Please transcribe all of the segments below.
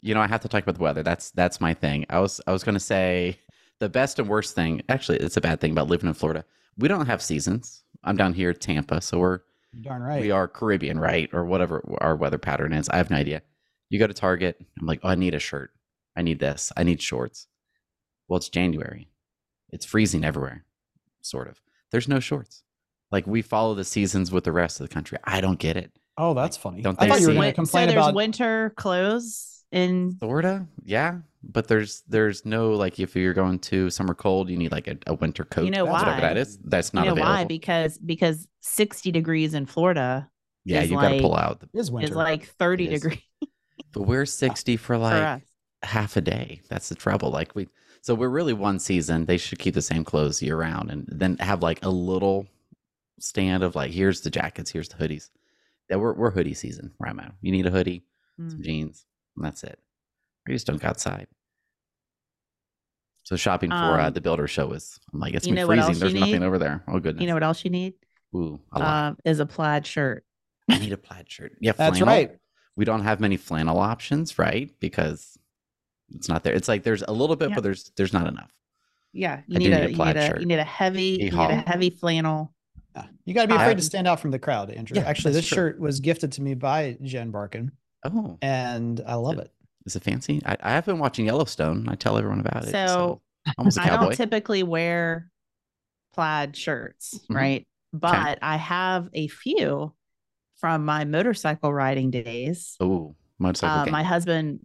I have to talk about the weather. That's my thing. I was gonna say the best and worst thing. Actually, it's a bad thing about living in Florida. We don't have seasons. I'm down here at Tampa, so You're darn we right. are Caribbean, right? Or whatever our weather pattern is. I have no idea. You go to Target, I'm like, oh, I need a shirt. I need this. I need shorts. Well, it's January. It's freezing everywhere, sort of. There's no shorts. Like we follow the seasons with the rest of the country. I don't get it. Oh, Like, that's funny. don't I they thought you were see going to it? So complain there's about. winter clothes in. Sorta, yeah. But there's no like if you're going to summer cold, you need like a winter coat. You know That's whatever that why? is. That's You not know why? available. Because 60 degrees in Florida Yeah, is you got to pull like out. It is is winter. like 30 It is. degrees But we're 60 for for like us. half a day. That's the trouble. So we're really one season. They should keep the same clothes year round, and then have like a little stand of like, here's the jackets, here's the hoodies. Yeah, we're hoodie season where I'm at. You need a hoodie, some Mm. jeans, and that's it. You just don't go outside. So shopping for Um, the builder show I'm like, it's you gonna be know what freezing. else you There's nothing need? over there. Oh goodness. You know what else you need? Ooh, a lot. Is a plaid shirt. I need a plaid shirt. Yeah, That's flannel. right. We don't have many flannel options, right? Because it's not there. It's like there's a little bit, Yeah. but there's not enough. Yeah, I do need a plaid shirt. you need a heavy flannel. Yeah. You got to be afraid to cotton. stand out from the crowd, Andrew. Yeah, Actually, that's this true. shirt was gifted to me by Jen Barkin, Oh, and I love it. is it fancy? I have been watching Yellowstone. I tell everyone about it. So almost a I cowboy. don't typically wear plaid shirts, Mhm. right? But I have a few from my motorcycle riding days. Oh, motorcycle gang. My husband,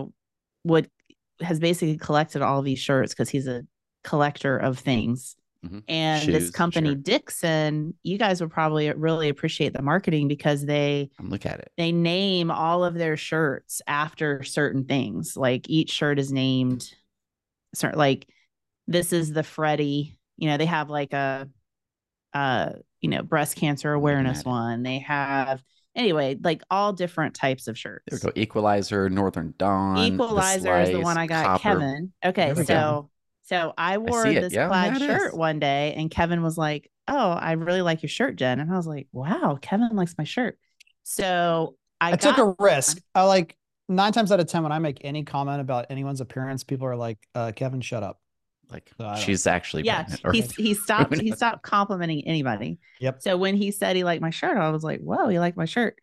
has basically collected all these shirts because he's a collector of things. Mhm. And this Shoes, company, sure. Dixon, you guys would probably really appreciate the marketing because Look at it. they name all of their shirts after certain things. Like each shirt is named certain, like this is the Freddie. They have like a breast cancer awareness one. They have anyway, like all different types of shirts. There we go. Equalizer, Northern Dawn. Equalizer is the one I got, Copper. Kevin. Okay, There we go. so I wore see it. this Yeah, plaid yeah, it shirt is. one day, and Kevin was like, "Oh, I really like your shirt, Jen." And I was like, "Wow, Kevin likes my shirt." So I took a risk. I like 9 times out of 10 when I make any comment about anyone's appearance, people are like, "Kevin, shut up." Like So I don't- she's actually Yeah, pregnant. Or, he stopped complimenting anybody. Yep. So when he said he liked my shirt, I was like, "Whoa, he liked my shirt."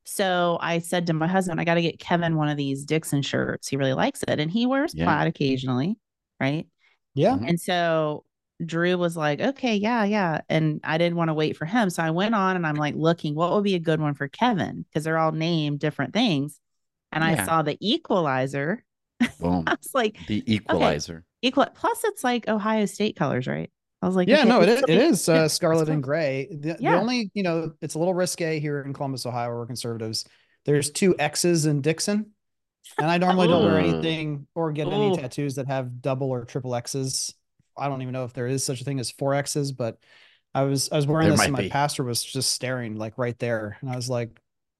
So I said to my husband, "I got to get Kevin one of these Dixon shirts. He really likes it, and he wears Yeah. plaid occasionally, right?" Yeah. Mhm. And so Drew was like, "Okay, yeah." And I didn't want to wait for him. So I went on and I'm like looking, what would be a good one for Kevin? Because they're all named different things. And I Yeah. saw the Equalizer. Boom. I was like, The Equalizer. plus it's like Ohio State colors, right? I was like, Yeah, okay, no, this it will be- is scarlet and gray. The Yeah. only, it's a little risque here in Columbus, Ohio, where we're conservatives. There's 2 X's in Dixon. And I normally don't wear Ooh. anything or get any Ooh. tattoos that have double or triple X's. I don't even know if there is such a thing as 4 X's, but I was wearing There this might and my be. pastor was just staring like right there. And I was like,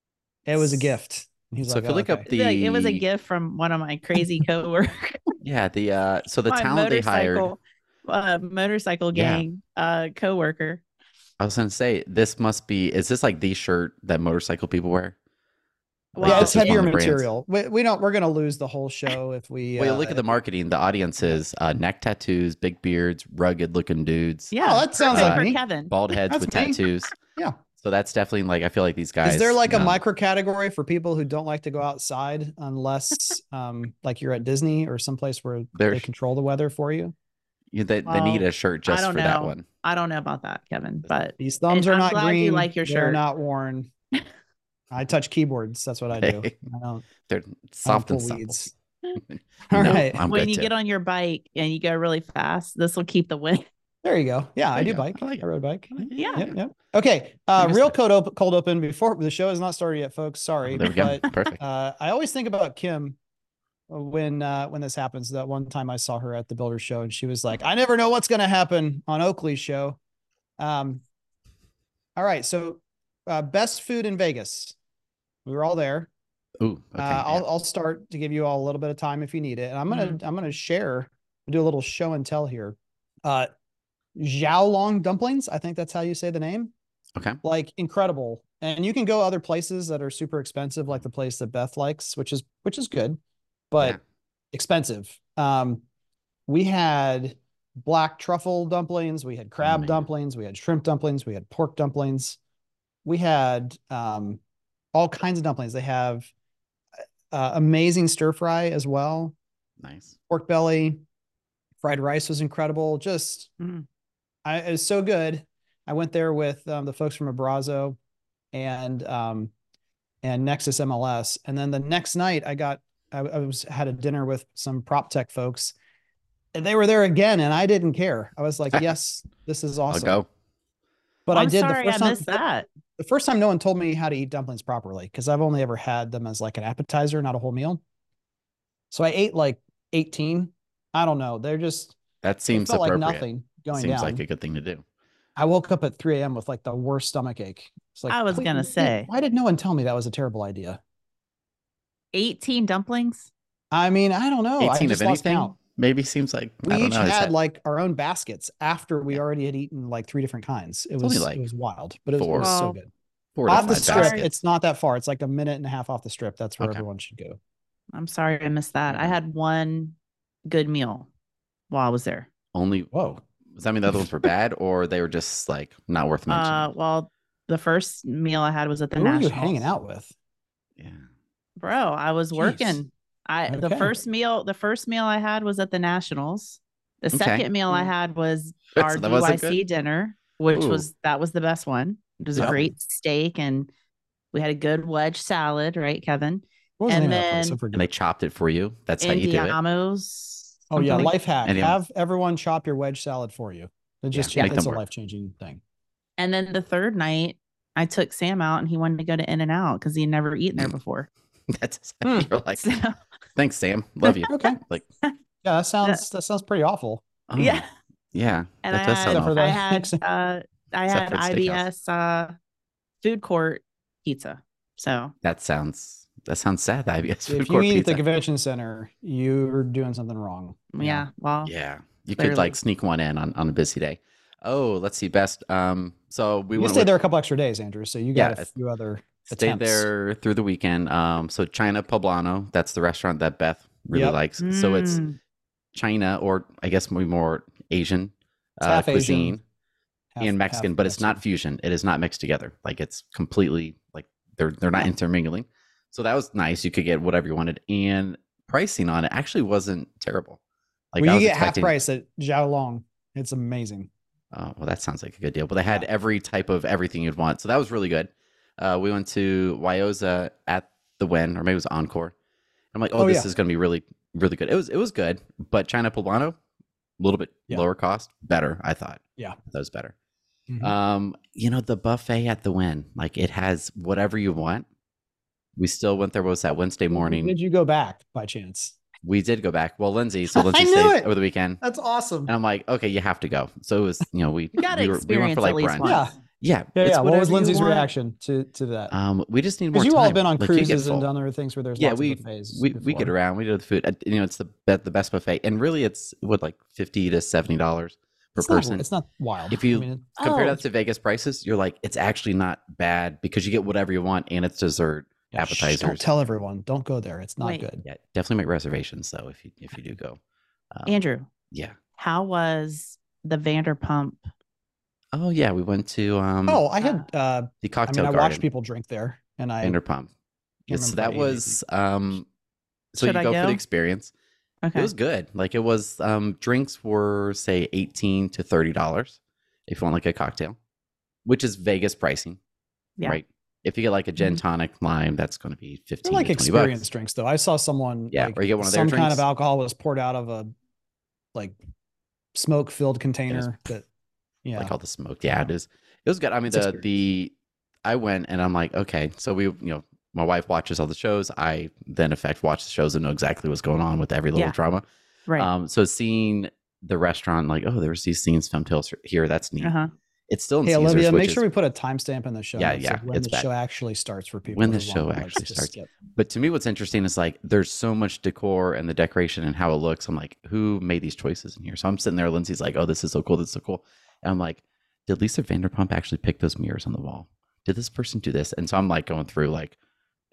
it was a gift. And he's So like, if you "Oh, look okay." up Like, it was a gift from one of my crazy coworkers. Yeah, so the My talent they hired. motorcycle Yeah. gang coworker. I was gonna say is this like the shirt that motorcycle people wear? Like, Yeah, Well, it's this is one heavier of the brands. material. We're going to lose the whole show if we. Well, you look at the marketing. The audience is neck tattoos, big beards, rugged looking dudes, Yeah, Oh, that sounds perfect like for me. Kevin. bald heads That's with me. tattoos. Yeah. So that's definitely like I feel like these guys. Is there like a micro category for people who don't like to go outside unless like you're at Disney or someplace where they There's- control the weather for you? They need a shirt just I for don't that know. one. I don't know about that, Kevin, but These thumbs And are I'm not glad you green. like your They're shirt. not worn. I touch keyboards. That's what I do. Hey. I don't They're soft and pull supple. weeds. No, All right. I'm when good you too. get on your bike and you go really fast, this will keep the wind. There you go. Yeah, There I you do go. bike. I like it. I rode bike. Yeah. Yep. Okay. You missed Real it. cold open before the show has not started yet, folks. Sorry. There we go. But Perfect. I always think about Kim when this happens. That one time I saw her at the Builder Show and she was like, "I never know what's going to happen on Oakley's show." All right. So best food in Vegas. We were all there. Ooh, okay. I'll start to give you all a little bit of time if you need it. And I'm gonna share, do a little show and tell here. Xiaolong dumplings. I think that's how you say the name. Okay. Like incredible. And you can go other places that are super expensive, like the place that Beth likes, which is good. but Yeah. expensive. We had black truffle dumplings, we had crab man. dumplings, we had shrimp dumplings, we had pork dumplings, we had all kinds of dumplings. They have amazing stir fry as well. Nice. Pork belly, fried rice was incredible. Just Mm. it was so good. I went there with the folks from Abrazo and Nexus MLS, and then the next night I had a dinner with some prop tech folks, and they were there again, and I didn't care. I was like, yes, this is awesome. I'll go. But I'm I did sorry the first I time. missed that. The first time no one told me how to eat dumplings properly, because I've only ever had them as like an appetizer, not a whole meal. So I ate like 18. I don't know. That It seems felt like appropriate. nothing going Seems down. like a good thing to do. I woke up at 3 a.m. with like the worst stomach ache. It's like, I was gonna say. why did no one tell me that was a terrible idea? 18 dumplings. I mean, I don't know. 18 I just of lost anything? count. Maybe seems like I We don't each know. Is had that like our own baskets after we Yeah. already had eaten like 3 different kinds. It only was like wild, but it was four. so Well, good. 4 to Off the 5 strip, baskets? it's not that far. It's like a minute and a half off the strip. That's where Okay. everyone should go. I'm sorry I missed that. I Mhm. had one good meal while I was there. Only Whoa. does that mean the other ones were bad or they were just like not worth mentioning? Well, the first meal I had was at the Who are you Nationals. hanging out with? Yeah. Bro, I was Jeez. working. The Okay. first meal I had was at the Nationals. The Okay. second meal I had was our So that wasn't DYC good? dinner, which Ooh. was the best one. It was Yep. a great steak, and we had a good wedge salad, right, Kevin? What was the And name of that place? I then And they forget. chopped it for you. That's how you do it. Indiamo's. Oh yeah, something like- life hack. And yeah. Have everyone chop your wedge salad for you. Yeah, make It's them a work. life-changing thing. And then the third night, I took Sam out, and he wanted to go to In-N-Out because he had never eaten there before. That's Hmm. you're like, So, thanks, Sam. Love you. Okay. Like, Yeah, that sounds pretty awful. oh, yeah. Yeah. And That I does had, sound Except for awful. that. I had, I Except had for the IBS food court pizza. So That sounds sad. IBS food If you court eat at pizza. the convention center, you're doing something wrong. yeah, well, Yeah. You could Clearly. like sneak one in on a busy day. Oh, let's see. Best. So we You went stayed with, there a couple extra days, Andrew. So you got Yeah, a few other stayed attempts. there through the weekend. So China Poblano, that's the restaurant that Beth really Yep. likes. So it's Mm. China, or I guess more Asian It's half cuisine Asian, half- and Mexican, half but it's not Mexican. fusion. It is not mixed together. Like it's completely like they're not Yeah. intermingling. So that was nice. You could get whatever you wanted, and pricing on it actually wasn't terrible. Like Well, I you was get half expecting. price at Zhao Long. It's amazing. Oh, well, that sounds like a good deal. But they had Yeah. every type of everything you'd want. So that was really good. We went to Wyoza at the Win, or maybe it was Encore. I'm like, Oh, this yeah. is going to be really, really good. It was good, but China Poblano, a little bit Yeah. lower cost, better, I thought. Yeah. That was better. Mhm. The buffet at the Win, like it has whatever you want. We still went there. What was that Wednesday morning? Did you go back by chance? We did go back. Well, Lindsay I Lindsay knew stayed it. over the weekend. That's awesome. And I'm like, okay, you have to go. So it was, we You got to we went experience for like at least brunch. once. Yeah. Yeah. Yeah, it's yeah. What whatever was you Lindsay's want. reaction to that? We just need more Because you time. all have been on Like, you get cruises and full. done other things where there's Yeah, lots we of buffets. we get before. around. We did the food. It's the best buffet, and really, it's like $50 to $70 per It's not- person. It's not wild. If you I mean, compare Oh. that to Vegas prices, you're like, it's actually not bad because you get whatever you want, and it's dessert, yeah, shh, appetizers. don't tell everyone. Don't go there. It's not Wait. good. Yeah, definitely make reservations though if you do go. Andrew, Yeah. how was the Vanderpump? Oh yeah, we went to Oh, I had. the I cocktail mean, I garden. watched people drink there, and I Vanderpump. Yes, so remember that if I ate was so Should you I go for go? the experience. Okay. It was good. Like it was drinks were say $18 to $30 if you want like a cocktail, which is Vegas pricing. Yeah. Right. If you get like a gin Mhm. tonic lime, that's going to be 15 they're like to 20 experience bucks. drinks, though. I saw someone. Yeah, like, or you get one of their some kind of drinks. alcohol was poured out of a like smoke-filled container. That yeah, Like all the smoke. Yeah, it is. It was good. I mean, It's experience. I went and I'm like, okay, so my wife watches all the shows. I then watch the shows and know exactly what's going on with every little Yeah. drama. Right. So seeing the restaurant, like, oh, there's these scenes filmed here. That's neat. Uh-huh. It's still in Hey, Caesars, Olivia, which make is sure we put a timestamp in the show. Yeah, notes yeah, of when it's the bad. show actually starts for people. When who the want show to, actually just starts. skip. But to me, what's interesting is like there's so much decor and the decoration and how it looks. I'm like, who made these choices in here? So I'm sitting there. Lindsay's like, oh, this is so cool. This is so cool. And I'm like, did Lisa Vanderpump actually pick those mirrors on the wall? Did this person do this? And so I'm like going through like,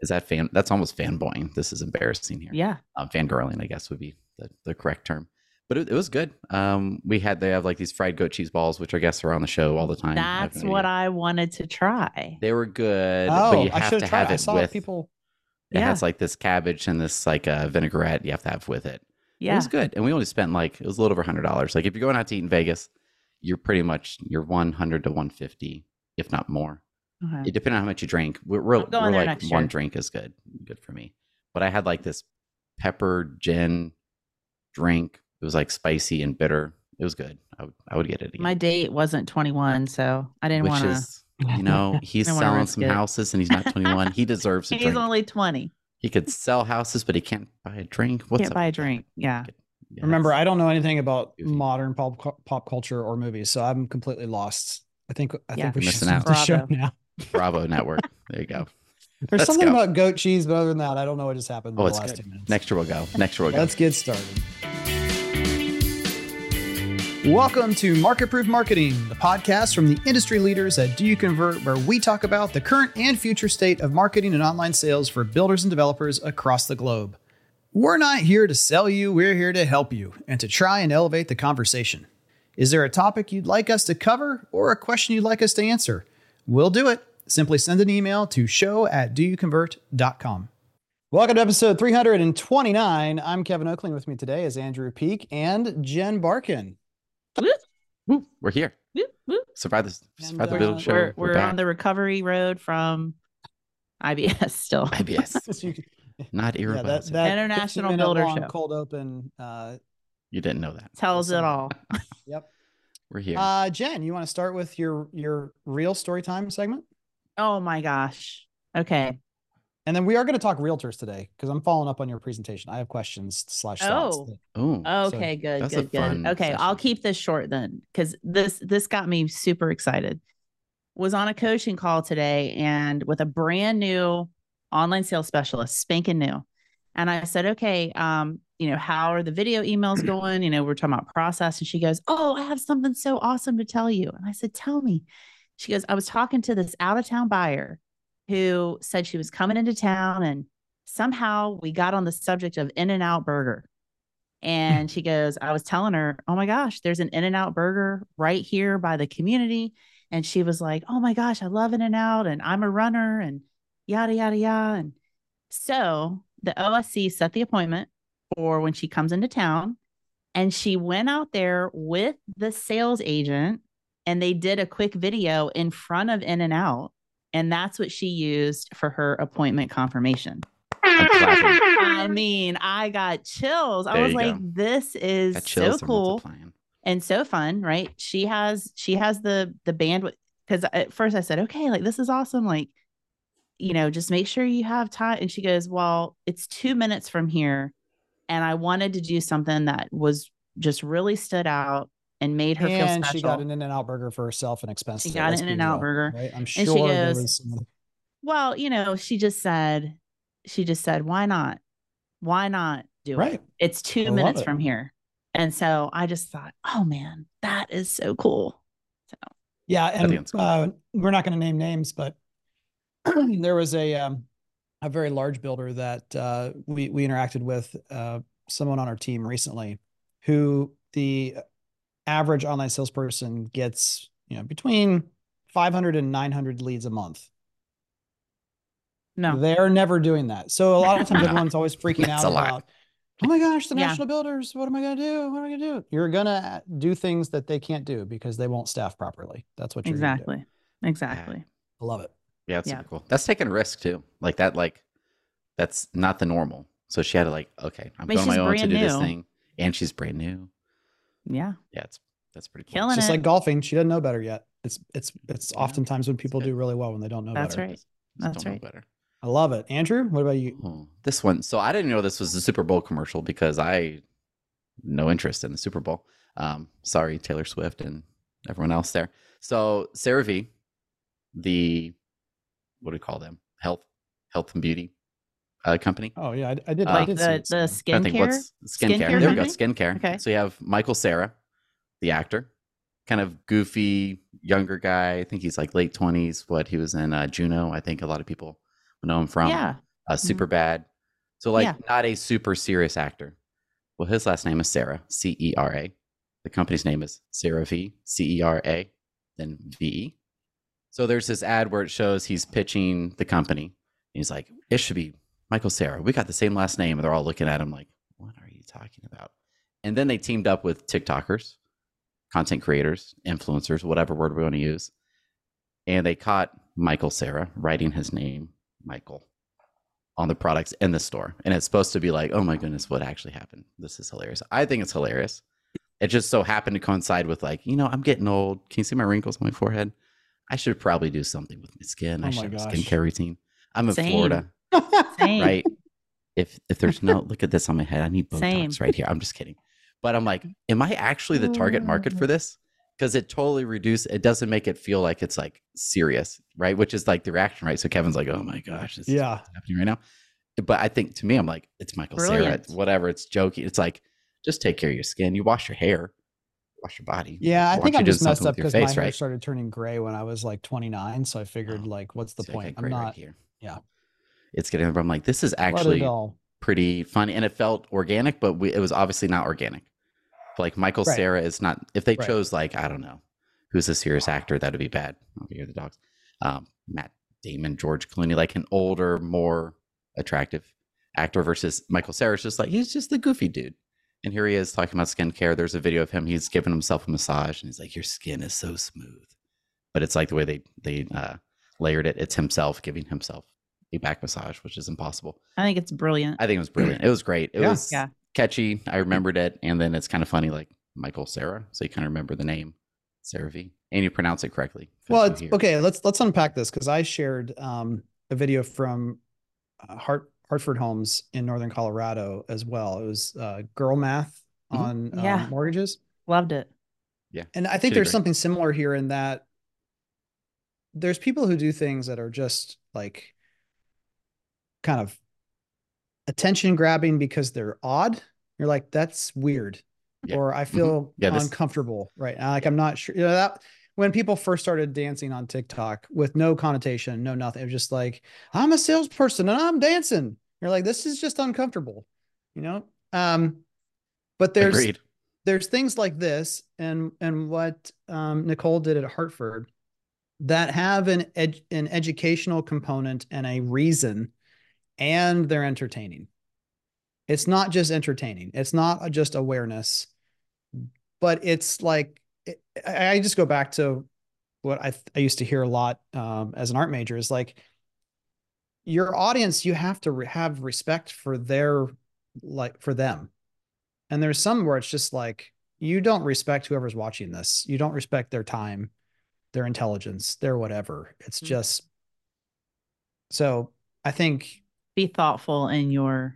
Is that that's almost fanboying. This is embarrassing here. Yeah. Fangirling, I guess, would be the correct term. But it was good. They have like these fried goat cheese balls, which I guess are on the show all the time. That's what I wanted to try. They were good, Oh, but you I have should to have tried. have I it saw with. people. It has like this cabbage and this like vinaigrette you have to have with it. Yeah. It was good, and we only spent like it was a little over $100. Like if you're going out to eat in Vegas, you're pretty much you're 100 to 150, if not more. Okay. It depending on how much you drink. We're going there like next one year. drink is good for me. But I had like this pepper gin drink. It was like spicy and bitter. It was good. I would get it again. My date wasn't 21, so I didn't want to. He's I don't wanna selling risk some it. houses and he's not 21. He deserves a He's drink. only 20. He could sell houses, but he can't buy a drink. What's Can't up buy a with that? drink. Yeah. Yeah, Remember, it's- I don't know anything about goofy. modern pop culture or movies, so I'm completely lost. I think Yeah. we You're should missing start out. the show Bravo. now. Bravo Network. There you go. There's Let's something go. about goat cheese, but other than that, I don't know what just happened Oh, in it's the last good. 2 minutes. Next year we'll go. Next year we'll go. Let's get started. Welcome to Market Proof Marketing, the podcast from the industry leaders at Do You Convert, where we talk about the current and future state of marketing and online sales for builders and developers across the globe. We're not here to sell you, we're here to help you and to try and elevate the conversation. Is there a topic you'd like us to cover or a question you'd like us to answer? We'll do it. Simply send an email to show@doyouconvert.com. Welcome to episode 329. I'm Kevin Oakling. With me today is Andrew Peak and Jen Barkin. Woo, we're here. Whoop, whoop. Survive the And, build show. We're back. on the recovery road from IBS still. IBS. So you can- Not yeah, irreversible. that International 15-minute Builder long Show. cold open. You didn't know that. Tells it all. Yep. We're here. Jen, you want to start with your real story time segment? Oh my gosh. Okay. And then we are going to talk realtors today because I'm following up on your presentation. I have questions / thoughts. Oh. Oh, Okay, good, that's a good, good. fun Okay, I'll session. keep this short then, because this got me super excited. Was on a coaching call today and with a brand new online sales specialist, spanking new. And I said, okay, how are the video emails going? We're talking about process. And she goes, oh, I have something so awesome to tell you. And I said, tell me. She goes, I was talking to this out of town buyer who said she was coming into town and somehow we got on the subject of In-N-Out Burger. And she goes, I was telling her, oh my gosh, there's an In-N-Out Burger right here by the community. And she was like, oh my gosh, I love In-N-Out and I'm a runner and yada, yada, yada. And so the OSC set the appointment for when she comes into town. And she went out there with the sales agent and they did a quick video in front of In-N-Out. And that's what she used for her appointment confirmation. I'm clapping. I mean, I got chills. I There was you like, go. this is That so chills are cool multiplying. and so fun, right? She has the bandwidth, because at first I said, okay, like this is awesome. Like, just make sure you have time. And she goes, well, it's 2 minutes from here. And I wanted to do something that was just really stood out and made her feel And special. she got an In-N-Out burger for herself and expenses. She got an In-N-Out burger. Right? I'm she sure there goes, was some. well, she just said, why not? Why not do Right. it? It's 2 I love minutes it. from here. And so I just thought, oh man, that is so cool. Yeah, think and it's cool. we're not going to name names, but there was a very large builder that we interacted with someone on our team recently, who the average online salesperson gets between 500 and 900 leads a month. No. They're never doing that. So a lot of times everyone's always freaking That's out a lot. about, oh my gosh, the Yeah. national builders, what am I going to do? What am I going to do? You're going to do things that they can't do because they won't staff properly. That's what you're gonna do. Exactly. I love it. Yeah, it's Yeah. super cool. That's taking a risk too. Like that, that's not the normal. So she had to okay, I'm mean, going my she's own to do brand this new. thing. And she's brand new. Yeah. Yeah, that's pretty cool. Killing It's just it. like golfing. She doesn't know better yet. It's Yeah, oftentimes when people good. do really well when they don't know That's better. right. Just That's don't know right. better. I love it. Andrew, what about you? Oh, this one. So I didn't know this was a Super Bowl commercial because I no interest in the Super Bowl. Sorry, Taylor Swift and everyone else there. So CeraVe, the what do we call them? Health and beauty company. Oh yeah, I did. I Like did see the it, so. skin I think care. what's skincare. Skincare There we go, company? skincare. Okay. So you have Michael Cera, the actor, kind of goofy younger guy. I think he's like late 20s. What he was in Juno. I think a lot of people know him from. Yeah. Super bad. So like Yeah. not a super serious actor. Well, his last name is Sarah, Cera. The company's name is CeraVe, Cera, then VE. So there's this ad where it shows he's pitching the company. He's like, it should be Michael Cera. We got the same last name. And they're all looking at him like, what are you talking about? And then they teamed up with TikTokers, content creators, influencers, whatever word we want to use. And they caught Michael Cera writing his name, Michael, on the products in the store. And it's supposed to be like, oh my goodness, what actually happened? This is hilarious. I think it's hilarious. It just so happened to coincide with like, I'm getting old. Can you see my wrinkles on my forehead? I should probably do something with my skin. I should have a skincare routine. I'm in Florida, right? If there's no, look at this on my head. I need Botox right here. I'm just kidding. But I'm like, am I actually the target market for this? Because it totally it doesn't make it feel like it's like serious, right? Which is like the reaction, right? So Kevin's like, oh my gosh, this is what's happening right now. But I think to me, I'm like, it's Michael Cera, whatever. It's joking. It's like, just take care of your skin. You wash your hair, wash your body. Yeah, I think I'm just messed up because my hair started turning gray when I was like 29. So I figured, like, what's the point? I'm not. Right here. Yeah, it's getting. I'm like, this is actually pretty funny, and it felt organic, but it was obviously not organic. Like Michael Cera is not. If they chose like, I don't know, who's a serious actor, that would be bad. Over here, the dogs. Matt Damon, George Clooney, like an older, more attractive actor versus Michael Cera is just like, he's just the goofy dude. And here he is talking about skincare. There's a video of him. He's giving himself a massage, and he's like, your skin is so smooth. But it's like the way they layered it. It's himself giving himself a back massage, which is impossible. I think it's brilliant. I think it was brilliant. It was great. It was catchy. I remembered it. And then it's kind of funny, like Michael Cera. So you kind of remember the name, CeraVe. And you pronounce it correctly. Well, it's okay. Let's unpack this, because I shared a video from Hartford Homes in Northern Colorado as well. It was girl math on mortgages. Loved it. Yeah. And I think there's something similar here in that there's people who do things that are just like kind of attention grabbing because they're odd. You're like, that's weird. Yeah. Or I feel uncomfortable right now. Like, I'm not sure, that when people first started dancing on TikTok with no connotation, no nothing, it was just like, I'm a salesperson and I'm dancing. You're like, this is just uncomfortable, but there's things like this and what Nicole did at Hartford that have an educational component and a reason, and they're entertaining. It's not just entertaining. It's not just awareness, but it's like, I just go back to what I used to hear a lot as an art major is like, your audience, you have to have respect for for them. And there's some where it's just like, you don't respect whoever's watching this. You don't respect their time, their intelligence, their whatever. It's just, so I think be thoughtful in your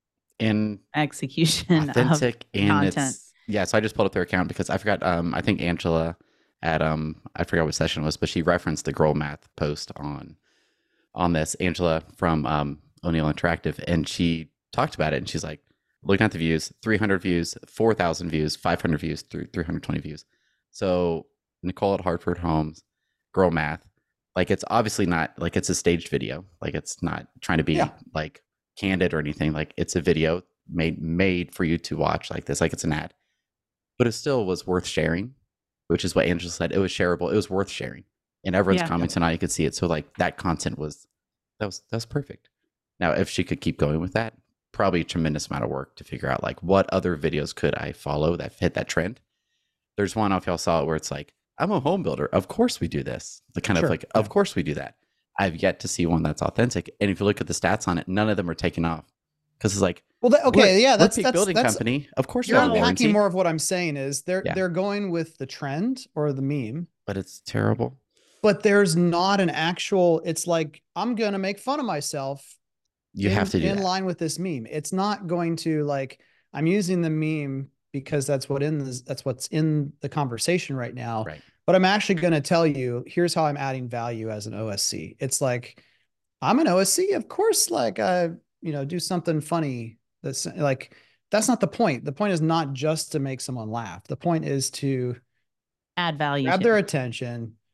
execution, authentic of content. So I just pulled up their account because I forgot. I think Angela at I forgot what session it was, but she referenced the girl math post on this. Angela from O'Neill Interactive, and she talked about it, and she's like, looking at the views, 300 views, 4,000 views, 500 views, 320 views. So Nicole at Hartford Homes, girl math, like it's obviously not like it's a staged video, like it's not trying to be like candid or anything. Like it's a video made for you to watch like this, like it's an ad, but it still was worth sharing, which is what Angela said. It was shareable. It was worth sharing, and everyone's commenting on it. You could see it. So like that content was perfect. Now, if she could keep going with that, probably a tremendous amount of work to figure out like what other videos could I follow that fit that trend. There's one, if y'all saw it, where it's like, I'm a home builder. Of course we do this. The kind of like, of course we do that. I've yet to see one that's authentic. And if you look at the stats on it, none of them are taking off. Because it's like, that's building company. Of course, you're unpacking more of what I'm saying is they're going with the trend or the meme, but it's terrible. But there's not an actual. It's like, I'm gonna make fun of myself. You have to do in line with this meme. It's not going to like, I'm using the meme because that's what's in the conversation right now. Right. But I'm actually going to tell you, here's how I'm adding value as an OSC. It's like, I'm an OSC, of course, like do something funny. That's like, that's not the point. The point is not just to make someone laugh. The point is to add value, grab their attention,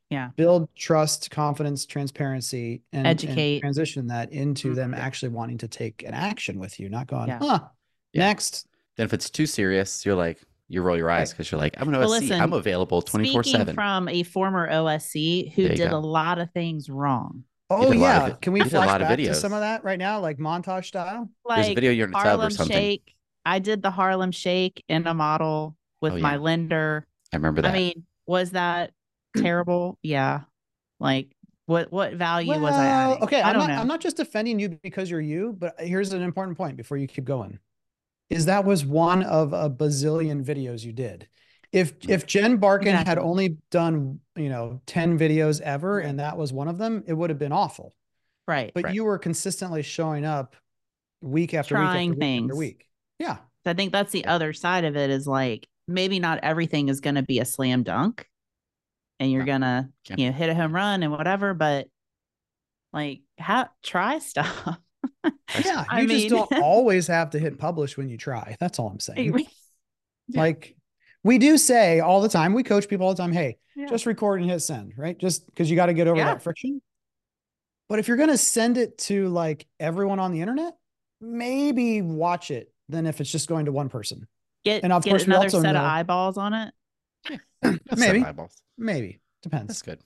Yeah. build trust, confidence, transparency, and Educate. transition that into them Mhm. actually wanting to take an action with you, not going, Yeah. huh, Yeah. next. Then if it's too serious, you're like, you roll your eyes Right. because you're like, I'm an OSC. Well, listen, I'm available 24/7. Speaking from a former OSC who There you did go. a lot of things wrong, Oh did a lot of yeah. it- Can we you did a flash lot of back to some of videos. that right now, like montage style? There's a like video you're in a tub or Harlem something. Shake. I did the Harlem Shake in a model with Oh, my yeah. lender. I remember that. I mean, was that terrible? Yeah. Like what value was I Well, adding? okay, I don't I'm know. not just defending you because you're you, but here's an important point before you keep going. Is that was one of a bazillion videos you did. If Jen Barkin had Exactly. only done, 10 videos ever Right. and that was one of them, it would have been awful. Right. But Right. you were consistently showing up week after week Trying after week after things. week. Yeah. I think that's the other side of it is like maybe not everything is going to be a slam dunk and you're No. gonna, Yeah. hit a home run and whatever, but like try stuff. Yeah. I You just mean- don't always have to hit publish when you try. That's all I'm saying. Yeah. Like we do say all the time, we coach people all the time, hey, Yeah. just record and hit send, right? Just because you got to get over Yeah. that friction. But if you're going to send it to like everyone on the internet, maybe watch it than if it's just going to one person. Get And of course, we another also set of know- eyeballs on it. Maybe. Eyeballs. Maybe. Depends. That's good.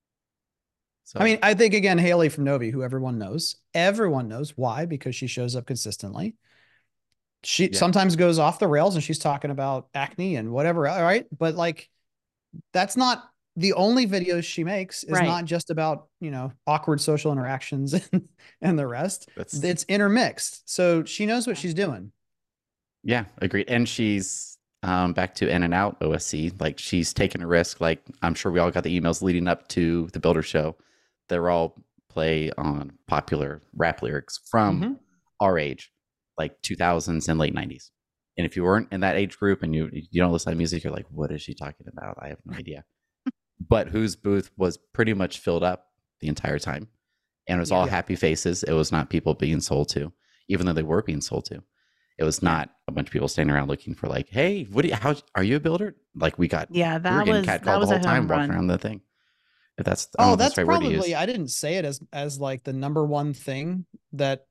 So, I mean, I think again, Haley from Novi, who everyone knows why, because she shows up consistently. She Yeah. sometimes goes off the rails and she's talking about acne and whatever. All right. But like, that's not the only videos she makes is Right. not just about, awkward social interactions and the rest. It's intermixed. So she knows what she's doing. yeah, agreed. And she's back to In and Out OSC. Like she's taken a risk. Like I'm sure we all got the emails leading up to the Builder Show. They're all play on popular rap lyrics from Mhm. our age, like 2000s and late 90s. And if you weren't in that age group and you don't listen to music, you're like, what is she talking about? I have no idea. But whose booth was pretty much filled up the entire time. And it was all Yeah. happy faces. It was not people being sold to, even though they were being sold to. It was not a bunch of people standing around looking for like, hey, how are you a builder? Like we got, Yeah, we were that getting was catcalled that was the a whole time home walking run. around the thing. If that's, I don't know Oh, if that's the right word to use. probably, I didn't say it as like the number one thing but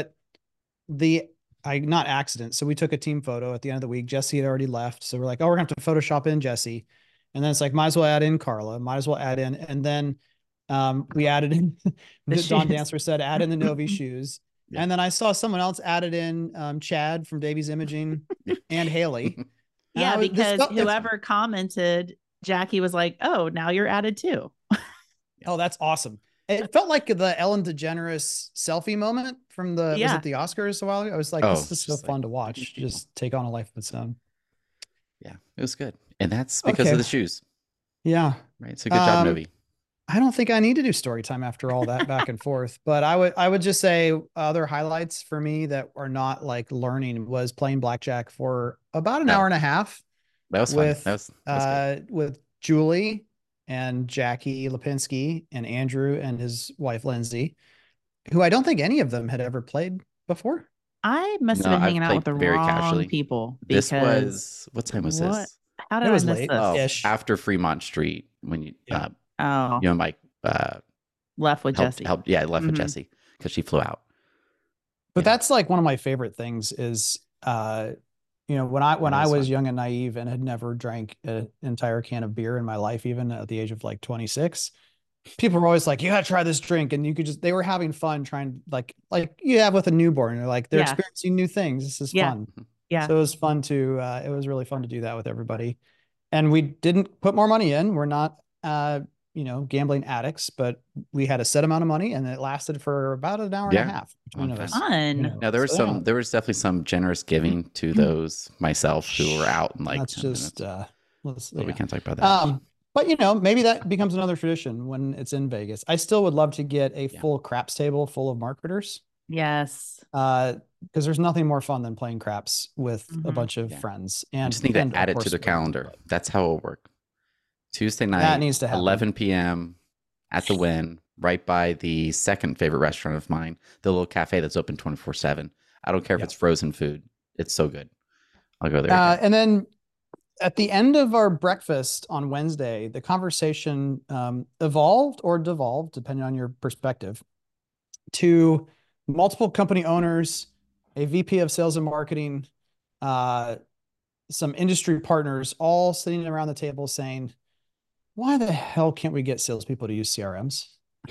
not accident. So we took a team photo at the end of the week. Jesse had already left. So we're like, oh, we're gonna have to Photoshop in Jesse. And then it's like, might as well add in Carla, might as well add in. And then we added in The Don shoes. Dancer said, add in the Novi shoes. Yeah. And then I saw someone else added in Chad from Davies Imaging and Haley. And Yeah, I was- this because stuff- it's- whoever commented, Jackie was like, "Oh, now you're added too." Oh, that's awesome. It felt like the Ellen DeGeneres selfie moment from was Yeah. it the Oscars a while ago? I was like, Oh, this is so just like- fun to watch. Just take on a life of its own. Yeah, it was good. And that's because Okay. of the shoes, Yeah. right? So good job, Um, Novi. I don't think I need to do story time after all that back and forth, but I would just say other highlights for me that are not like learning was playing blackjack for about an Oh. hour and a half That was fun. with That was good. with Julie and Jackie Lipinski and Andrew and his wife Lindsay, who I don't think any of them had ever played before. I must have No, been I've hanging out with the played very wrong casually. people This because was, what time was what? this? How did It I was miss late. this? Oh, Ish. after Fremont Street when you, Yeah. Oh, you know, Mike left with helped, Jesse. helped, yeah, left with Mhm. Jesse because she flew out. But Yeah. that's like one of my favorite things is when I That is was fun. young and naive and had never drank an entire can of beer in my life, even at the age of like 26, people were always like, you gotta try this drink. And they were having fun trying like you have with a newborn. They're like, they're Yeah. experiencing new things. This is Yeah. fun. Yeah. So it was fun it was really fun to do that with everybody. And we didn't put more money in. We're not gambling addicts, but we had a set amount of money and it lasted for about an hour and a Yeah. half between Okay. us. Fun. you know. Now there was So, yeah. there was definitely some generous giving to those myself who were out in like That's 10 just minutes, let's but we yeah. can't talk about that. But maybe that becomes another tradition when it's in Vegas. I still would love to get a Yeah. full craps table full of marketers. Yes. Because there's nothing more fun than playing craps with a Mhm. bunch of Yeah. friends. You And just need to and, of add it to course, the calendar. That's how it'll work. Tuesday night, That needs to happen. 11 p.m. at the Wynn, right by the second favorite restaurant of mine, the little cafe that's open 24/7. I don't care if Yeah. it's frozen food. It's so good. I'll go there. And then at the end of our breakfast on Wednesday, the conversation evolved or devolved, depending on your perspective, to multiple company owners, a VP of sales and marketing, some industry partners, all sitting around the table saying, why the hell can't we get salespeople to use CRMs?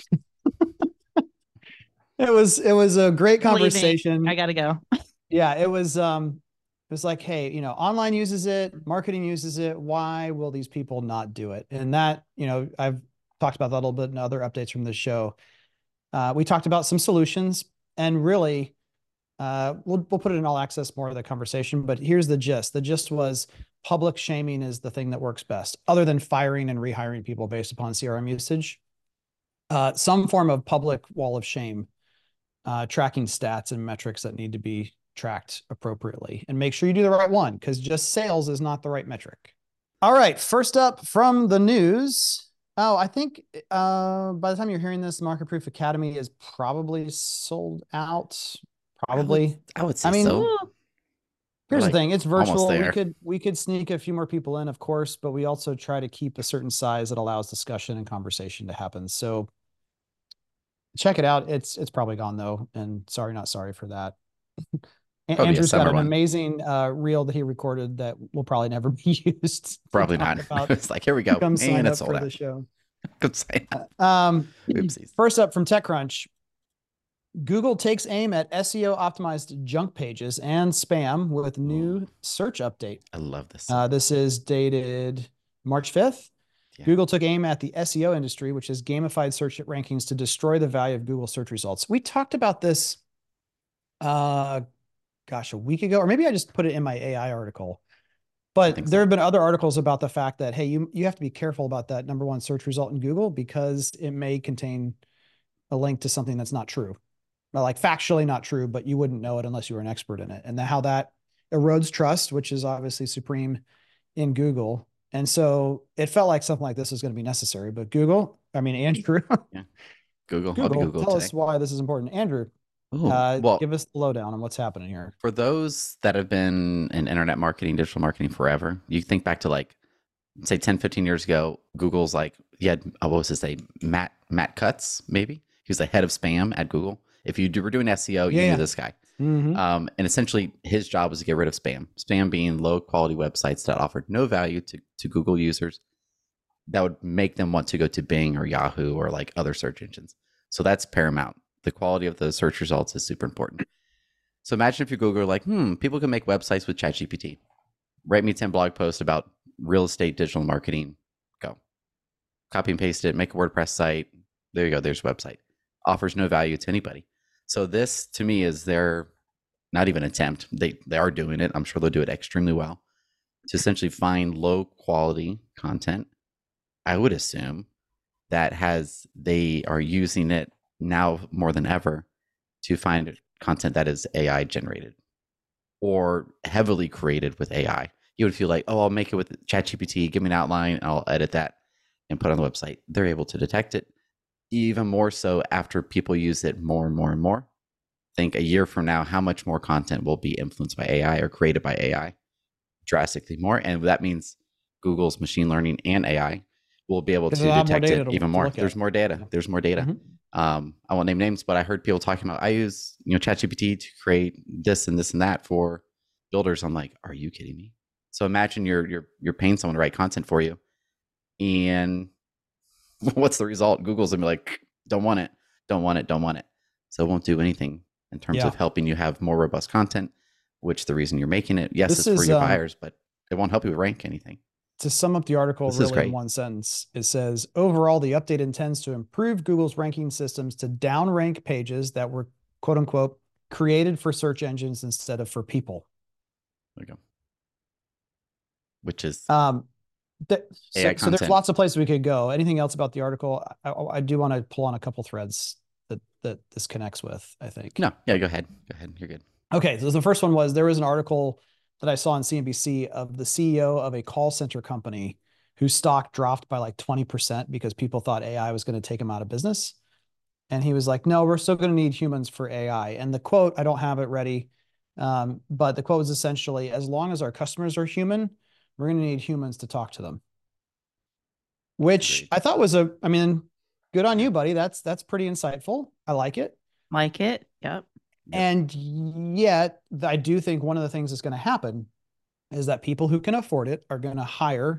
It was a great conversation. I gotta go. Yeah, it was like, hey, online uses it, marketing uses it. Why will these people not do it? And that, I've talked about that a little bit in other updates from the show. We talked about some solutions, and really, we'll put it in all access more of the conversation. But here's the gist. The gist was public shaming is the thing that works best, other than firing and rehiring people based upon CRM usage. Some form of public wall of shame, tracking stats and metrics that need to be tracked appropriately, and make sure you do the right one, because just sales is not the right metric. All right, first up from the news. Oh, I think by the time you're hearing this, Market Proof Academy is probably sold out. Probably. I would say I mean, so. Here's Like the thing, it's virtual. there. We could sneak a few more people in, of course, but we also try to keep a certain size that allows discussion and conversation to happen. So check it out. It's probably gone though, and sorry, not sorry for that. Probably a Andrew's got summer an one. amazing reel that he recorded that will probably never be used to Probably talk not. about. It's like, here we go. Come sign And up it's sold for the out. show. Come sign up. Oopsies. First up from TechCrunch, Google takes aim at SEO optimized junk pages and spam with new search update. I love this. This is dated March 5th. Yeah. Google took aim at the SEO industry, which is gamified search rankings, to destroy the value of Google search results. We talked about this, a week ago, or maybe I just put it in my AI article. But there have been other articles about the fact that, hey, you have to be careful about that number one search result in Google, because it may contain a link to something that's not true. Like factually not true, but you wouldn't know it unless you were an expert in it. And how that erodes trust, which is obviously supreme in Google. And so it felt like something like this was going to be necessary. But Andrew. Yeah. Google. I'll Google tell today. us why this is important. Andrew, well, give us the lowdown on what's happening here. For those that have been in internet marketing, digital marketing forever, you think back to like, say 10, 15 years ago, Google's like, what was his name? Matt Cutts, maybe? He was the head of spam at Google. If you were doing SEO, you knew this guy. Mm-hmm. And essentially his job was to get rid of spam. Spam being low quality websites that offered no value to Google users that would make them want to go to Bing or Yahoo or like other search engines. So that's paramount. The quality of the search results is super important. So imagine if you Google like, people can make websites with ChatGPT. Write me 10 blog posts about real estate digital marketing. Go. Copy and paste it, make a WordPress site. There you go. There's a website. Offers no value to anybody. So this, to me, is their not even attempt. They are doing it. I'm sure they'll do it extremely well to essentially find low quality content. I would assume that they are using it now more than ever to find content that is AI generated or heavily created with AI. You would feel like, I'll make it with ChatGPT, give me an outline, I'll edit that and put it on the website. They're able to detect it. Even more so after people use it more and more and more. Think a year from now, how much more content will be influenced by AI or created by AI? Drastically more. And that means Google's machine learning and AI will be able to detect it even more. There's more data. There's more data. Mm-hmm. I won't name names, but I heard people talking about, I use ChatGPT to create this and this and that for builders. I'm like, are you kidding me? So imagine you're paying someone to write content for you, and what's the result? Google's gonna be like, don't want it. So it won't do anything in terms of helping you have more robust content, which the reason you're making it, it's for your buyers, but it won't help you rank anything. To sum up the article really in one sentence, it says, overall, the update intends to improve Google's ranking systems to downrank pages that were, quote unquote, created for search engines instead of for people. There you go. Which is so there's lots of places we could go. Anything else about the article? I do want to pull on a couple threads that this connects with, I think. No, yeah, go ahead. You're good. Okay, so the first one was, there was an article that I saw on CNBC of the CEO of a call center company whose stock dropped by like 20% because people thought AI was going to take him out of business. And he was like, no, we're still going to need humans for AI. And the quote, I don't have it ready, but the quote was essentially, as long as our customers are human, we're going to need humans to talk to them. Which Agreed. I thought was good on you, buddy. That's pretty insightful. I like it. Like it. Yep. And yet, I do think one of the things that's going to happen is that people who can afford it are going to hire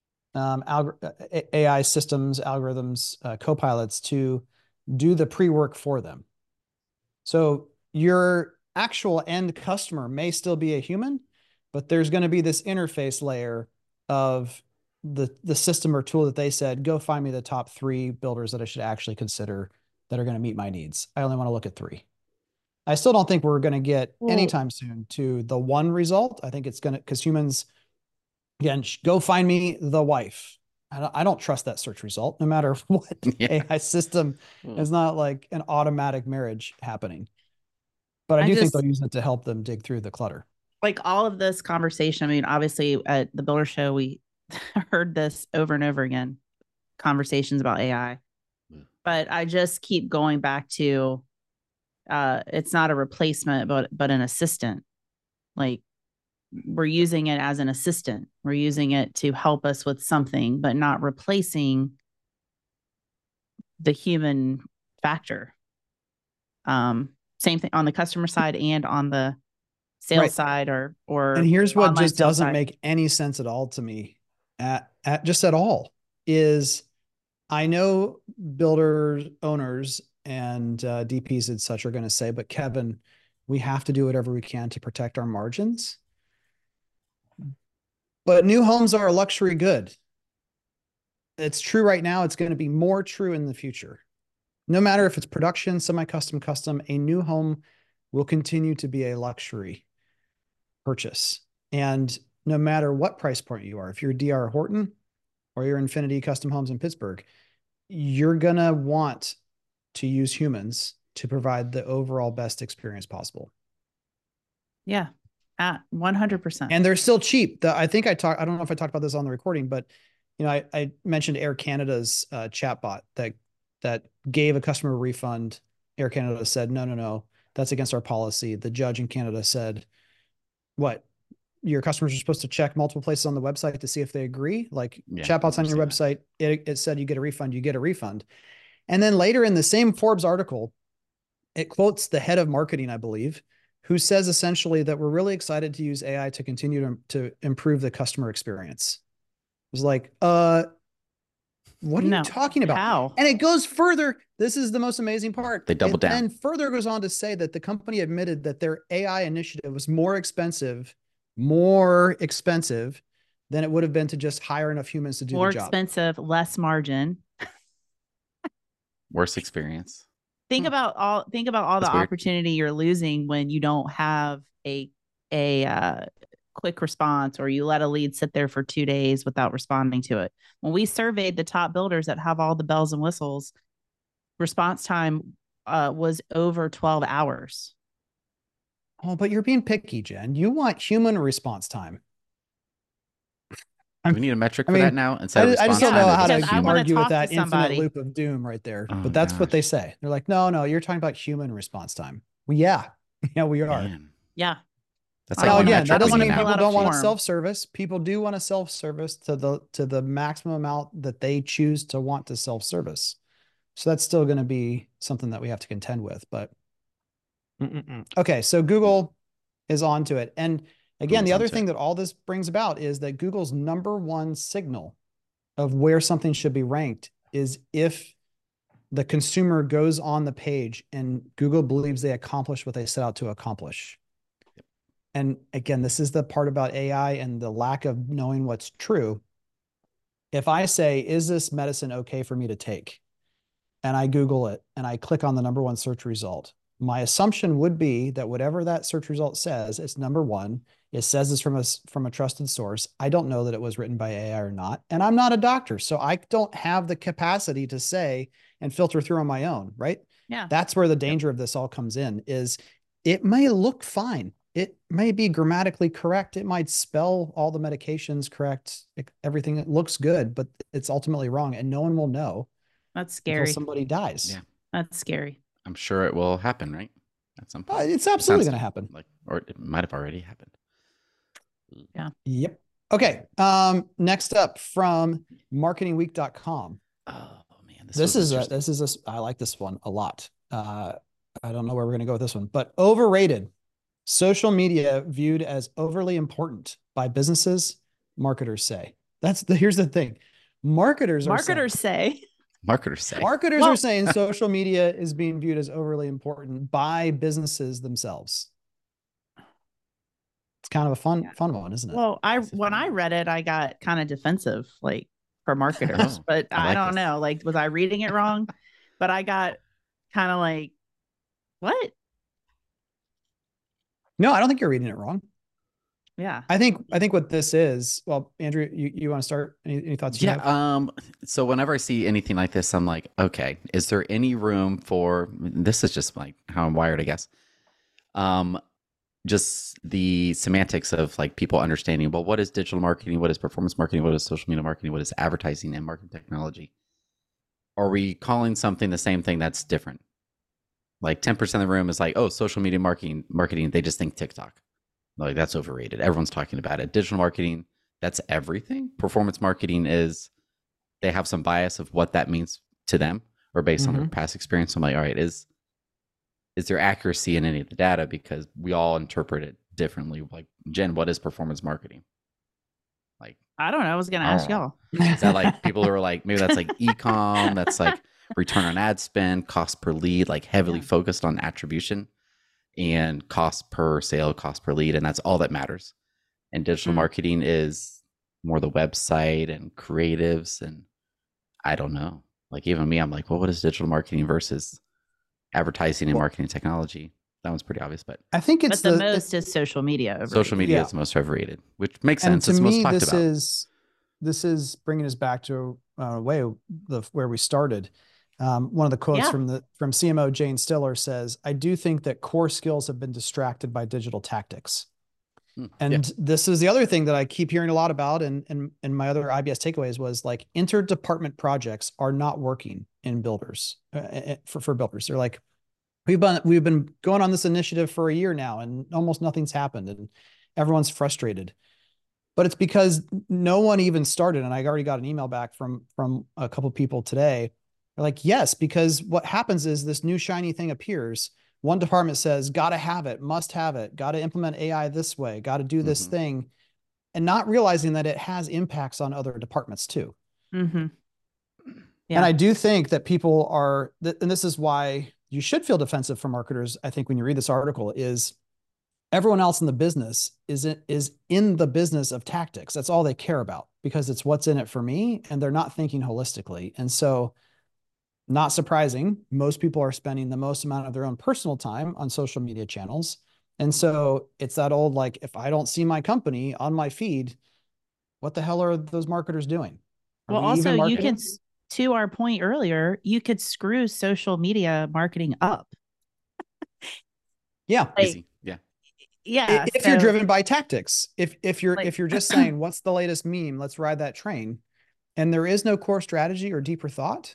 AI systems, algorithms, copilots to do the pre-work for them. So your actual end customer may still be a human, but there's going to be this interface layer of the system or tool that they said, go find me the top 3 builders that I should actually consider that are going to meet my needs. I only want to look at 3. I still don't think we're going to get anytime soon to the one result. I think it's going to, because humans, again, go find me the wife. I don't trust that search result, no matter what AI system. It's not like an automatic marriage happening. But I do think they'll use it to help them dig through the clutter. Like all of this conversation, I mean, obviously at the Builder Show, we heard this over and over again, conversations about AI. But I just keep going back to it's not a replacement, but an assistant. Like, we're using it as an assistant. We're using it to help us with something, but not replacing the human factor. Same thing on the customer side and on the sales side or and here's what just doesn't make any sense at all to me at all is I know builder owners and DPs and such are going to say, but Kevin, we have to do whatever we can to protect our margins. But new homes are a luxury good. It's true right now. It's going to be more true in the future. No matter if it's production, semi-custom, custom, a new home will continue to be a luxury purchase. And no matter what price point you are, if you're DR Horton or you're Infinity Custom Homes in Pittsburgh, you're going to want to use humans to provide the overall best experience possible. Yeah. 100%. And they're still cheap. I don't know if I talked about this on the recording, but I mentioned Air Canada's chatbot that gave a customer a refund. Air Canada said, no, that's against our policy. The judge in Canada said, what? Your customers are supposed to check multiple places on the website to see if they agree. Like chatbots on your website, it said you get a refund, And then later in the same Forbes article, it quotes the head of marketing, I believe, who says essentially that we're really excited to use AI to continue to improve the customer experience. It was like, what are you talking about? How? And it goes further. This is the most amazing part. They double down. And further goes on to say that the company admitted that their AI initiative was more expensive than it would have been to just hire enough humans to do the job. More expensive, less margin. Worse experience. Think about all the opportunity you're losing when you don't have a quick response, or you let a lead sit there for 2 days without responding to it. When we surveyed the top builders that have all the bells and whistles, response time was over 12 hours. Oh, but you're being picky, Jen. You want human response time. Do we need a metric for that now? I just don't know how to argue with that infinite loop of doom right there. But that's what they say. They're like, no, you're talking about human response time. Well, yeah, we are. Man. Yeah. That's like again, that doesn't mean people don't want a self-service. People do want a self-service to the maximum amount that they choose to want to self-service. So that's still going to be something that we have to contend with. But okay, so Google is onto it. And again, the other thing that all this brings about is that Google's #1 signal of where something should be ranked is if the consumer goes on the page and Google believes they accomplished what they set out to accomplish. And again, this is the part about AI and the lack of knowing what's true. If I say, is this medicine okay for me to take? And I Google it and I click on the #1 search result, my assumption would be that whatever that search result says, it's #1. It says it's from a trusted source. I don't know that it was written by AI or not. And I'm not a doctor, so I don't have the capacity to say and filter through on my own, right? Yeah. That's where the danger of this all comes in, is it may look fine. It may be grammatically correct. It might spell all the medications correct. Everything looks good, but it's ultimately wrong. And no one will know. That's scary. Until somebody dies. Yeah. That's scary. I'm sure it will happen, right? At some point. It's absolutely going to happen. Or it might have already happened. Yeah. Yep. Okay. Next up from marketingweek.com. Oh man, This was is I like this one a lot. I don't know where we're going to go with this one, but overrated. Social media viewed as overly important by businesses, marketers say. Here's the thing. Marketers say. Marketers are saying social media is being viewed as overly important by businesses themselves. It's kind of a fun one, isn't it? Well, when I read it, I got kind of defensive, like for marketers, but I don't know. Like, was I reading it wrong? But I got kind of like, what? No, I don't think you're reading it wrong. Yeah. I think what this is, well, Andrew, you want to start? Any thoughts you have? So whenever I see anything like this, I'm like, okay, is there any room for, this is just like how I'm wired, I guess. Just the semantics of like people understanding, well, what is digital marketing? What is performance marketing? What is social media marketing? What is advertising and marketing technology? Are we calling something the same thing that's different? Like 10% of the room is like, oh, social media marketing, they just think TikTok. Like that's overrated. Everyone's talking about it. Digital marketing, that's everything. Performance marketing is, they have some bias of what that means to them or based on their past experience. So I'm like, all right, is there accuracy in any of the data? Because we all interpret it differently. Like, Jen, what is performance marketing? Like, I don't know. I was going to ask y'all. Is that like people who are like, maybe that's like e-com, that's like return on ad spend, cost per lead, like heavily focused on attribution and cost per sale, cost per lead. And that's all that matters. And digital marketing is more the website and creatives. And I don't know, like even me, I'm like, well, what is digital marketing versus advertising and marketing technology? That one's pretty obvious, but I think it's the most is social media. Overrated. Social media is the most overrated, which makes and sense. To it's me, most talked about. This is bringing us back to where we started. One of the quotes from CMO Jane Stiller says, "I do think that core skills have been distracted by digital tactics." And this is the other thing that I keep hearing a lot about, and my other IBS takeaways was like interdepartment projects are not working in builders for builders. They're like, we've been going on this initiative for a year now, and almost nothing's happened, and everyone's frustrated. But it's because no one even started. And I already got an email back from a couple of people today. They're like, yes, because what happens is this new shiny thing appears. One department says, got to have it, must have it, got to implement AI this way, got to do this thing, and not realizing that it has impacts on other departments too. And I do think that people are, and this is why you should feel defensive for marketers, I think, when you read this article, is everyone else in the business is in the business of tactics. That's all they care about, because it's what's in it for me, and they're not thinking holistically. And so, not surprising, most people are spending the most amount of their own personal time on social media channels. And so it's that old, like, if I don't see my company on my feed, what the hell are those marketers doing? Well, also you can, to our point earlier, you could screw social media marketing up. Yeah. Easy. Yeah. If you're driven by tactics, if you're just saying, what's the latest meme, let's ride that train, and there is no core strategy or deeper thought,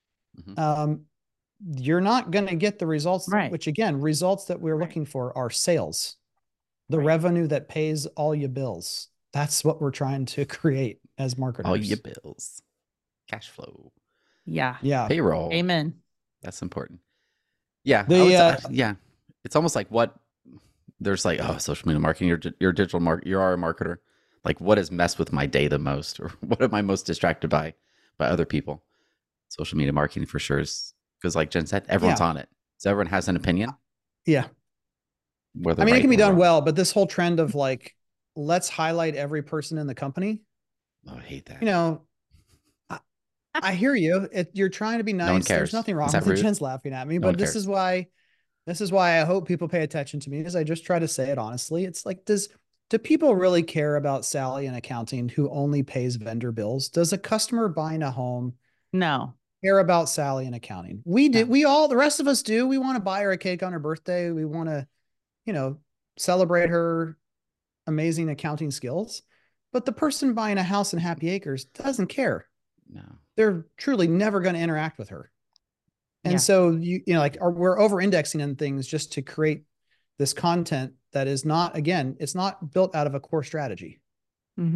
you're not going to get the results, which again, results that we're looking for are sales, the revenue that pays all your bills. That's what we're trying to create as marketers. All your bills, cash flow. Yeah. Payroll. Amen. That's important. Yeah. It's almost like what there's like, oh, social media marketing, you're a digital you are a marketer. Like, what has messed with my day the most, or what am I most distracted by other people? Social media marketing for sure is, because like Jen said, everyone's on it. So everyone has an opinion. Yeah. I mean, it can be done well, but this whole trend of like, let's highlight every person in the company. Oh, I hate that. You know, I hear you. You're trying to be nice. No one cares. There's nothing wrong with it. Jen's laughing at me, but this is why I hope people pay attention to me, because I just try to say it honestly. It's like, do people really care about Sally in accounting who only pays vendor bills? Does a customer buying a home care about Sally in accounting? We do. No. The rest of us do. We want to buy her a cake on her birthday. We want to, celebrate her amazing accounting skills. But the person buying a house in Happy Acres doesn't care. No. They're truly never going to interact with her. And so we're over indexing in things just to create this content that is not, again, it's not built out of a core strategy.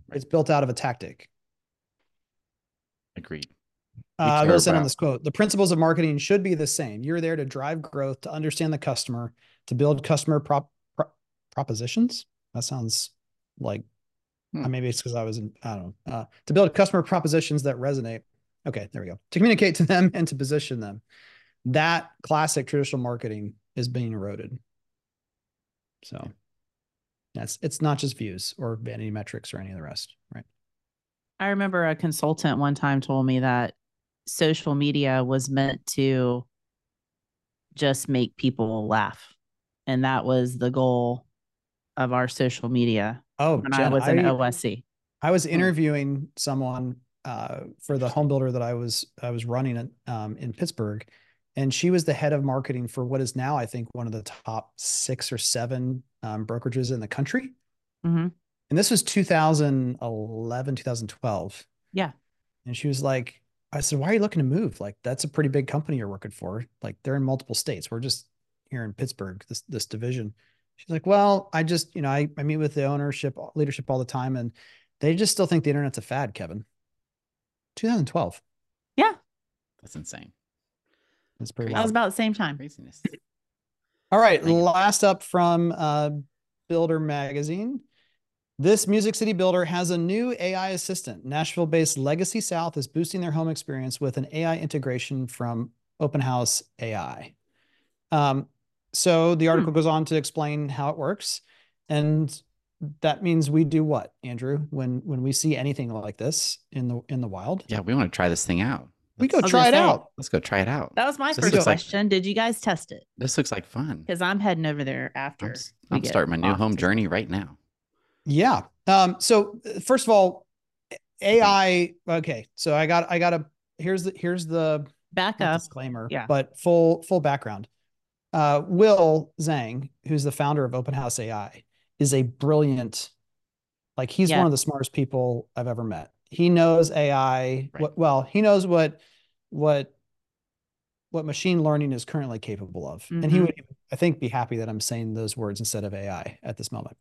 Right. It's built out of a tactic. Agreed. I will send on this quote. The principles of marketing should be the same. You're there to drive growth, to understand the customer, to build customer propositions. That sounds like maybe it's because I don't know. To build customer propositions that resonate. Okay, there we go. To communicate to them and to position them. That classic traditional marketing is being eroded. So it's not just views or vanity metrics or any of the rest, right? I remember a consultant one time told me that social media was meant to just make people laugh. And that was the goal of our social media when Jen, I was in OSC. I was interviewing someone for the home builder that I was running in Pittsburgh, and she was the head of marketing for what is now, I think, one of the top 6 or 7 brokerages in the country. Mm-hmm. And this was 2011, 2012. Yeah. And she was like, I said, why are you looking to move? Like, that's a pretty big company you're working for. Like, they're in multiple states. We're just here in Pittsburgh, this division. She's like, well, I just, I meet with the leadership all the time, and they just still think the internet's a fad, Kevin. 2012. Yeah. That's insane. That's pretty That was about the same time. Craziness. All right. Last up from Builder Magazine. This Music City builder has a new AI assistant. Nashville-based Legacy South is boosting their home experience with an AI integration from Open House AI. So the article goes on to explain how it works. And that means we do what, Andrew, when we see anything like this in the wild? Yeah, we want to try this thing out. We go try it out. Let's go try it out. That was my first question. Did you guys test it? This looks like fun. Because I'm heading over there after. I'm starting my new home journey right now. Yeah. So first of all, AI. Okay. So I got here's the backup disclaimer. Yeah. But full background. Will Zhang, who's the founder of Open House AI, is a brilliant, like he's one of the smartest people I've ever met. He knows AI. Right. He knows what machine learning is currently capable of. Mm-hmm. And he would, I think, be happy that I'm saying those words instead of AI at this moment.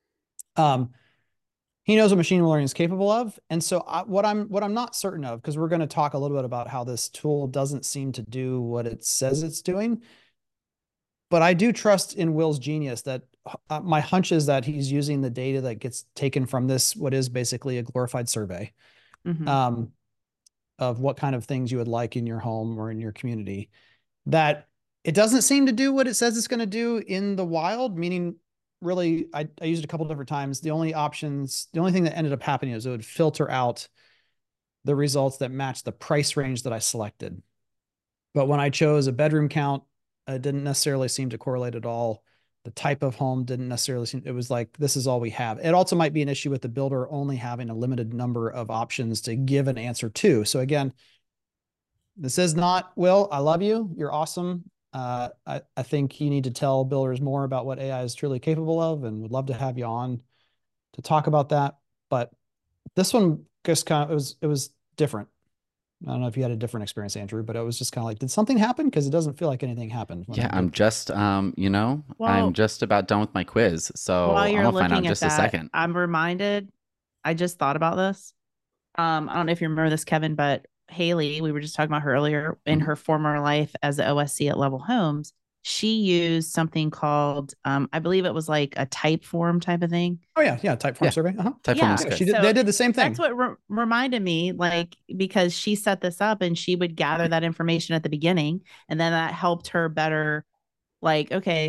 He knows what machine learning is capable of. And so what I'm not certain of, because we're going to talk a little bit about how this tool doesn't seem to do what it says it's doing. But I do trust in Will's genius that my hunch is that he's using the data that gets taken from this, what is basically a glorified survey of what kind of things you would like in your home or in your community, that it doesn't seem to do what it says it's going to do in the wild, meaning really, I used it a couple different times. The only thing that ended up happening is it would filter out the results that match the price range that I selected. But when I chose a bedroom count, it didn't necessarily seem to correlate at all. The type of home didn't necessarily seem, it was like, this is all we have. It also might be an issue with the builder only having a limited number of options to give an answer to. So again, this is not, Will, I love you. You're awesome. I think you need to tell builders more about what AI is truly capable of, and would love to have you on to talk about that. But this one just kind of, it was different. I don't know if you had a different experience, Andrew, but it was just kind of like, did something happen? Because it doesn't feel like anything happened. Yeah, I'm just, I'm just about done with my quiz. So while you're I'm gonna find out looking in just at a that, second. I'm reminded, I just thought about this. I don't know if you remember this, Kevin, but Haley, we were just talking about her earlier, in her former life as the OSC at Level Homes, she used something called, I believe it was like a type form type of thing. Oh yeah. Type form survey. Type form is good. They did the same thing. That's what reminded me, like, because she set this up and she would gather that information at the beginning, and then that helped her better, like, okay,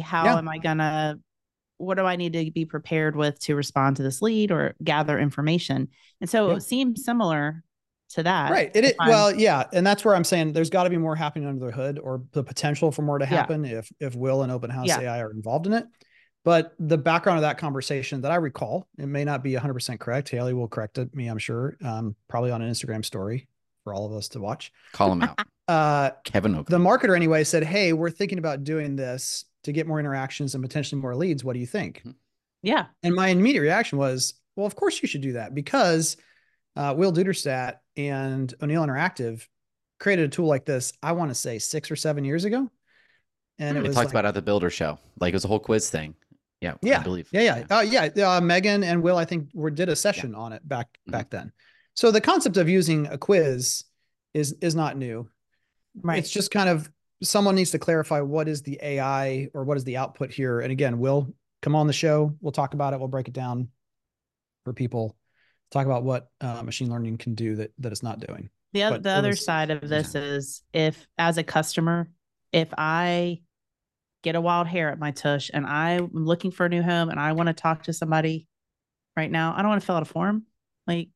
what do I need to be prepared with to respond to this lead or gather information? And so it seems similar to that. Right. Well, yeah. And that's where I'm saying there's got to be more happening under the hood, or the potential for more to happen if Will and Open House AI are involved in it. But the background of that conversation that I recall, it may not be 100% correct. Haley will correct me, I'm sure, probably on an Instagram story for all of us to watch. Call him out. Kevin Oakley. The marketer anyway said, hey, we're thinking about doing this to get more interactions and potentially more leads. What do you think? Yeah. And my immediate reaction was, well, of course you should do that, because Will Duderstadt and O'Neill Interactive created a tool like this, I want to say 6 or 7 years ago. And it talked about it at the Builder Show. Like, it was a whole quiz thing. Yeah, I Yeah, believe. yeah. Megan and Will, I think, did a session on it back then. So the concept of using a quiz is not new. Right. It's just kind of someone needs to clarify what is the AI or what is the output here. And again, Will, come on the show. We'll talk about it. We'll break it down for people. Talk about what machine learning can do that it's not doing. The other side of this is, if as a customer, if I get a wild hair at my tush and I'm looking for a new home and I want to talk to somebody right now, I don't want to fill out a form. Like,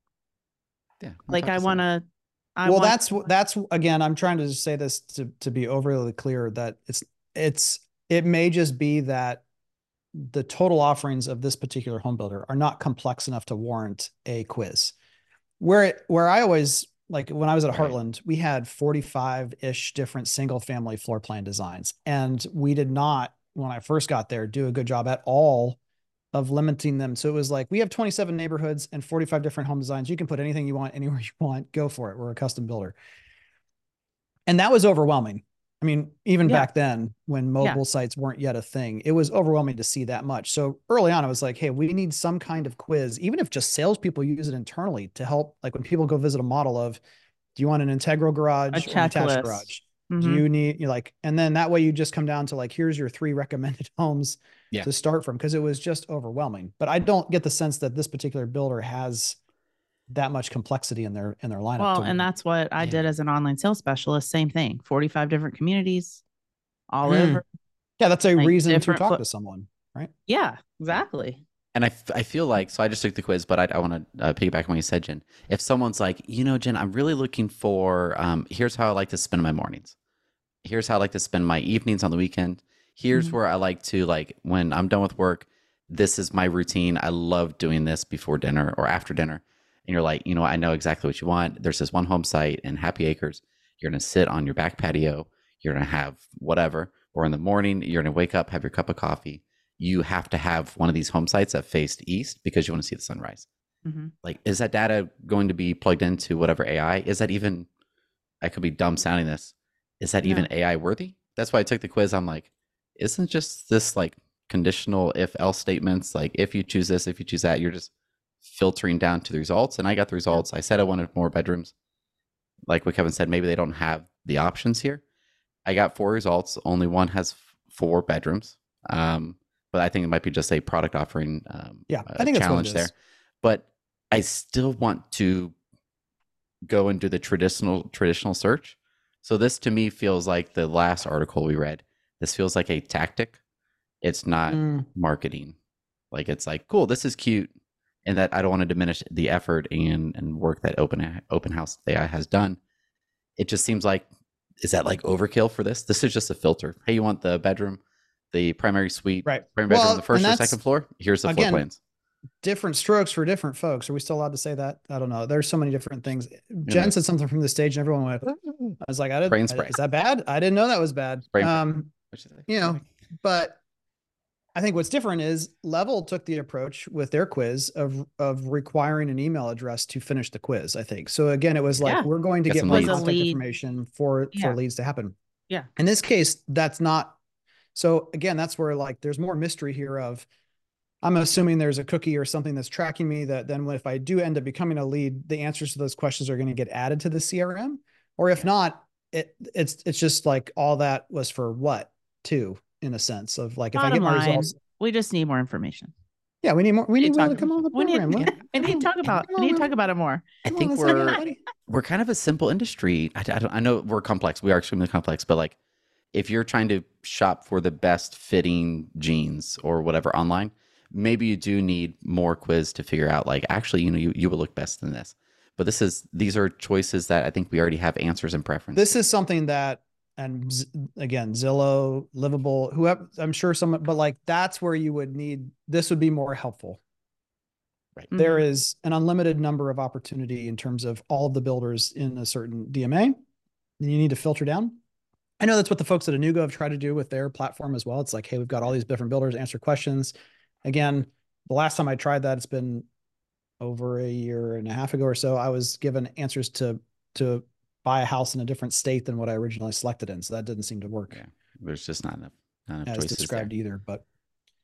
I want to. Well, that's again, I'm trying to say this to be overly clear that it may just be that the total offerings of this particular home builder are not complex enough to warrant a quiz. Where I always, like when I was at Heartland, we had 45-ish different single family floor plan designs. And we did not, when I first got there, do a good job at all of limiting them. So it was like, we have 27 neighborhoods and 45 different home designs. You can put anything you want, anywhere you want, go for it. We're a custom builder. And that was overwhelming. I mean, even back then when mobile sites weren't yet a thing, it was overwhelming to see that much. So early on, I was like, hey, we need some kind of quiz, even if just salespeople use it internally to help. Like when people go visit a model of, do you want an integral garage or an attached garage? Do you need, and then that way you just come down to like, here's your 3 recommended homes to start from. Cause it was just overwhelming, but I don't get the sense that this particular builder has that much complexity in their lineup. Well, and that's what I did as an online sales specialist. Same thing, 45 different communities all over. Yeah. That's a reason to talk to someone, right? Yeah, exactly. And I feel like, so I just took the quiz, but I want to piggyback on what you said, Jen. If someone's like, Jen, I'm really looking for, here's how I like to spend my mornings. Here's how I like to spend my evenings on the weekend. Here's where I like to, when I'm done with work, this is my routine. I love doing this before dinner or after dinner. And you're like, I know exactly what you want. There's this one home site in Happy Acres. You're going to sit on your back patio. You're going to have whatever. Or in the morning, you're going to wake up, have your cup of coffee. You have to have one of these home sites that faced east because you want to see the sunrise. Is that data going to be plugged into whatever AI? Is that even, I could be dumb sounding this. Is that even AI worthy? That's why I took the quiz. I'm like, isn't just this conditional if else statements, if you choose this, if you choose that, you're just filtering down to the results. And I got the results. I said I wanted more bedrooms. Like what Kevin said, maybe they don't have the options here. I got 4 results. Only one has 4 bedrooms. But I think it might be just a product offering I think challenge there. But I still want to go and do the traditional search. So this to me feels like the last article we read. This feels like a tactic. It's not marketing. It's like, cool, this is cute. And that I don't want to diminish the effort and work that open house AI has done. It just seems like, is that overkill for this? This is just a filter. Hey, you want the bedroom, the primary suite, primary bedroom on the first or second floor? Here's the floor plans. Different strokes for different folks. Are we still allowed to say that? I don't know. There's so many different things. Jen said something from the stage and everyone went, I was like, is that bad? I didn't know that was bad. But I think what's different is Level took the approach with their quiz of requiring an email address to finish the quiz, I think. So again, it was we're going to get more contact information for leads to happen. Yeah. In this case, that's not. So again, that's where there's more mystery here of, I'm assuming there's a cookie or something that's tracking me that then if I do end up becoming a lead, the answers to those questions are going to get added to the CRM. Or if not, it's just all that was for what too, in a sense of if I get my results. We just need more information. Yeah, we need more. We need to come on the program. We need to talk about it more. I think we're kind of a simple industry. I know we're complex. We are extremely complex, but if you're trying to shop for the best fitting jeans or whatever online, maybe you do need more quiz to figure out actually, you will look best in this. But these are choices that I think we already have answers and preferences. This is something that, and again, Zillow, Livable, whoever, I'm sure someone, but that's where you would need, this would be more helpful. Right. There is an unlimited number of opportunity in terms of all of the builders in a certain DMA. And you need to filter down. I know that's what the folks at Anugo have tried to do with their platform as well. It's hey, we've got all these different builders, answer questions. Again, the last time I tried that, it's been over 1.5 years ago or so. I was given answers to buy a house in a different state than what I originally selected in. So that didn't seem to work. Yeah. There's just not enough as choices described there. either, but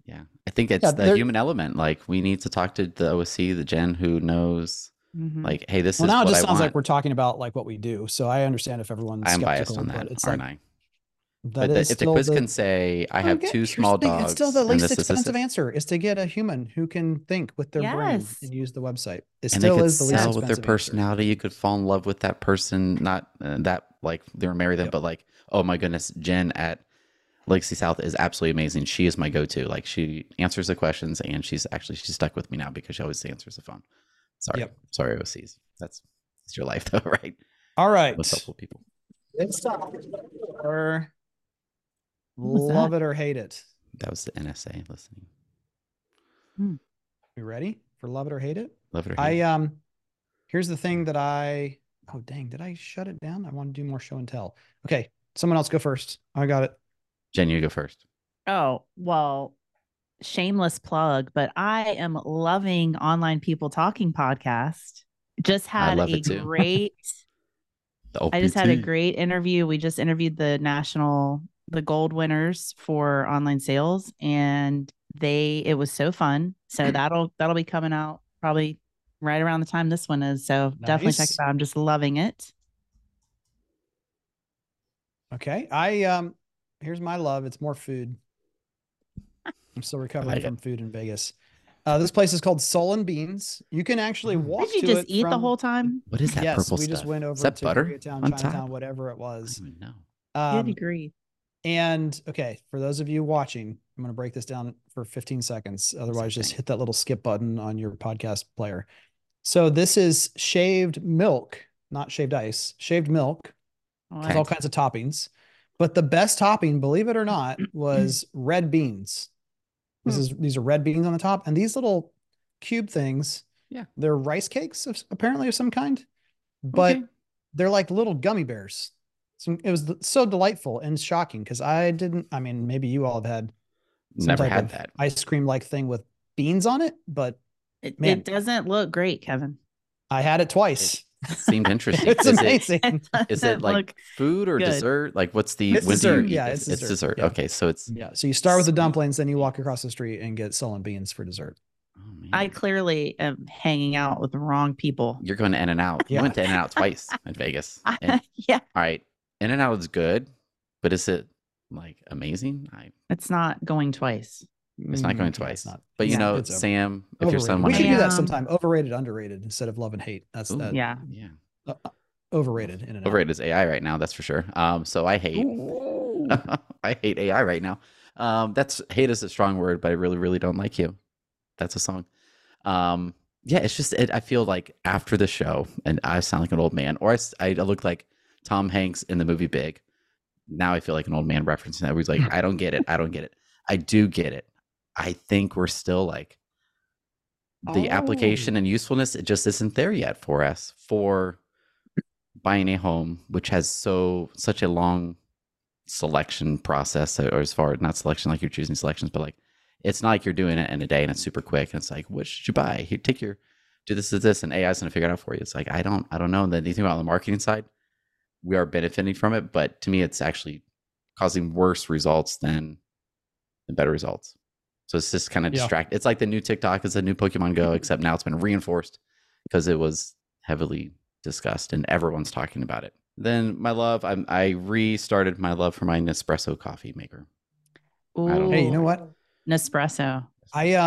Yeah. I think it's Yeah, the human element. Like we need to talk to the OSC, the Jen who knows Mhm. like, hey, this Well, is now it what just I sounds want. like we're talking about like what we do. So I understand if everyone's I'm biased skeptical, on that, but it's aren't like I? that But is if the still quiz the can say, I have Again, two here's small the thing. It's still dogs the and least this, expensive answer is to get a human who can think with their brain Yes. and use the website. It and they still could is the least sell with their expensive answer. personality. You could fall in love with that person, not that like they were married them, Yep. but like, oh my goodness, Jen at Legacy South is absolutely amazing. She is my go-to. Like she answers the questions, and she's stuck with me now because she always answers the phone. Sorry, Yep. sorry, OCs. That's your life, though, right? All right. Most helpful people. It's time for was love that? it or hate it. That was the NSA listening. You ready for love it or hate it? Love it or hate it. Here's the thing that oh dang, did I shut it down? I want to do more show and tell. Okay, someone else go first. I got it. Jen, you go first. Oh, well, shameless plug, but I am loving Online People Talking podcast. Just had love a it too. great The I just had a OPT. great interview. We just interviewed the gold winners for online sales, and it was so fun. So that'll be coming out probably right around the time this one is. So definitely check Nice. it out. I'm just loving it. Okay. Here's my love. It's more food. I'm still recovering from food in Vegas. This place is called Soul and Beans. You can actually walk Did you to just it eat the from- whole time? What is that Yes, purple we stuff? just went over Is that to butter Koreatown, on Chinatown, top? whatever it I was. don't even know. Good agree. And okay, for those of you watching, I'm going to break this down for 15 seconds. Otherwise, just hit that little skip button on your podcast player. So this is shaved milk, not shaved ice, shaved milk with all kinds of toppings. But the best topping, believe it or not, was red beans. These are red beans on the top, and these little cube things. Yeah, they're rice cakes apparently of some kind, but they're like little gummy bears. So it was so delightful and shocking because I mean, maybe you all have had never had that ice cream like thing with beans on it, but it doesn't look great, Kevin. I had it twice. It seemed interesting. It's amazing. Is it like food or dessert? Like what's the it's when dessert. do you eat Yeah, this? it's dessert. Yeah. Okay, so it's so you start with the dumplings, then you walk across the street and get Soul and Beans for dessert. Oh, man. I clearly am hanging out with the wrong people. You're going to In-N-Out. You went to In-N-Out twice in Vegas. Yeah. All right. In-N-Out is good, but is it like amazing? It's not going twice. It's not going twice. It's not. But you know, it's Sam, if overrated. you're someone we should do that sometime. Overrated, underrated instead of love and hate. That's Ooh, that. Yeah. Overrated. In-N-Out. Overrated is AI right now. That's for sure. So I hate. I hate AI right now. That's hate is a strong word, but I really, really don't like you. That's a song. Yeah, it's just I feel like after the show, and I sound like an old man, or I look like Tom Hanks in the movie Big. Now I feel like an old man referencing that. Where he's like, I don't get it. I don't get it. I do get it. I think we're still like the application and usefulness. It just isn't there yet for us for buying a home, which has such a long selection process, or as far not selection like you're choosing selections, but like it's not like you're doing it in a day and it's super quick. And it's like, what should you buy? Here, do this, and AI is going to figure it out for you. It's like I don't know. And then the thing about the marketing side, we are benefiting from it, but to me, it's actually causing worse results than better results. So it's just kind of distract. It's like the new TikTok is the new Pokemon Go, except now it's been reinforced because it was heavily discussed and everyone's talking about it. Then my love, I restarted my love for my Nespresso coffee maker. Ooh, hey, you know what? Nespresso. I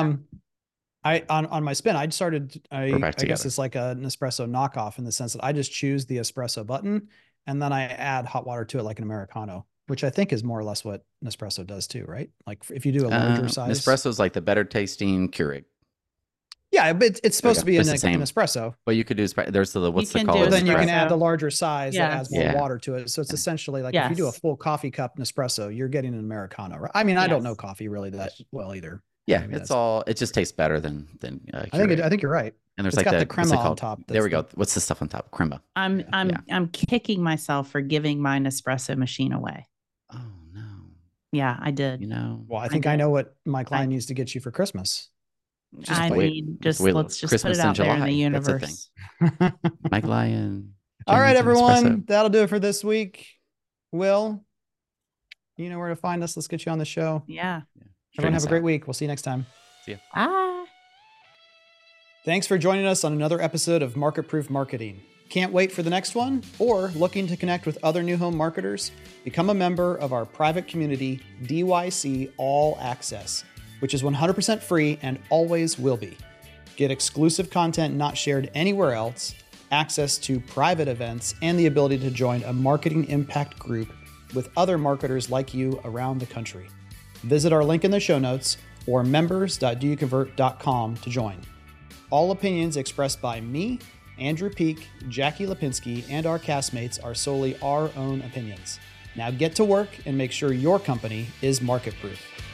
on my spin, I guess together. it's like a Nespresso knockoff in the sense that I just choose the espresso button and then I add hot water to it like an Americano, which I think is more or less what Nespresso does too, right? Like if you do a larger size. Nespresso is like the better tasting Keurig. Yeah, but it's supposed to be an the same. espresso. But you could do there's the what's the can color? do Then you can espresso. add the larger size that adds more Yeah. water to it. So it's essentially like if you do a Yes. full coffee cup Nespresso, you're getting an Americano, right? I mean, I don't Yes. know coffee really that well either. Yeah, Maybe it just tastes better than I think you're right. and there's It's like got the what's crema it on called? top. There we go. What's the stuff on top? Crema. I'm kicking myself for giving my Nespresso machine away. Oh no. Yeah, I did. You know. Well, I think I know what my client needs to get you for Christmas. I wait. mean, Just wait. let's just Christmas put it out in there in the July. That's the universe. Mike Lyon. All right, James everyone. Espresso. That'll do it for this week. Will, you know where to find us. Let's get you on the show. Yeah. Everyone have us a great out. week. We'll see you next time. Ah. Thanks for joining us on another episode of Market Proof Marketing. Can't wait for the next one? Or looking to connect with other new home marketers? Become a member of our private community, DYC All Access, which is 100% free and always will be. Get exclusive content not shared anywhere else, access to private events, and the ability to join a marketing impact group with other marketers like you around the country. Visit our link in the show notes or members.doyouconvert.com to join. All opinions expressed by me, Andrew Peak, Jackie Lipinski, and our castmates are solely our own opinions. Now get to work and make sure your company is market proof.